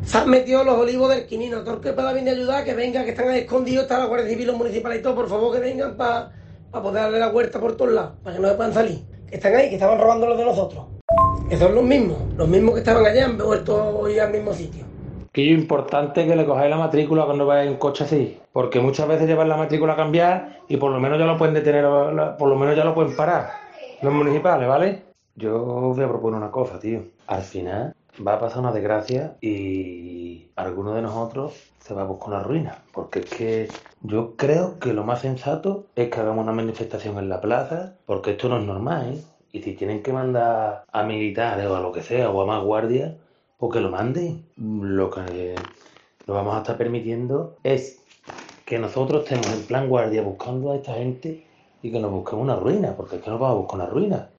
Se han metido los olivos del Quinino. Todo el que pueda venir a ayudar, que venga, que están ahí escondidos, está la Guardia Civil, los municipales y todo, por favor que vengan para poder darle la huerta por todos lados, para que no se puedan salir. Que están ahí, que estaban robando los de nosotros. Que son los mismos que estaban allá han vuelto hoy al mismo sitio. Que es importante que le cojáis la matrícula cuando vayáis en coche así, porque muchas veces llevan la matrícula a cambiar y por lo menos ya lo pueden detener, por lo menos ya lo pueden parar los municipales, ¿vale? Yo os voy a proponer una cosa, tío. Al final va a pasar una desgracia y alguno de nosotros se va a buscar una ruina, porque es que yo creo que lo más sensato es que hagamos una manifestación en la plaza, porque esto no es normal, ¿eh? Y si tienen que mandar a militares o a lo que sea, o a más guardias, pues que lo manden. Lo que no vamos a estar permitiendo es que nosotros estemos en plan guardia buscando a esta gente y que nos busquemos una ruina, porque es que nos vamos a buscar una ruina.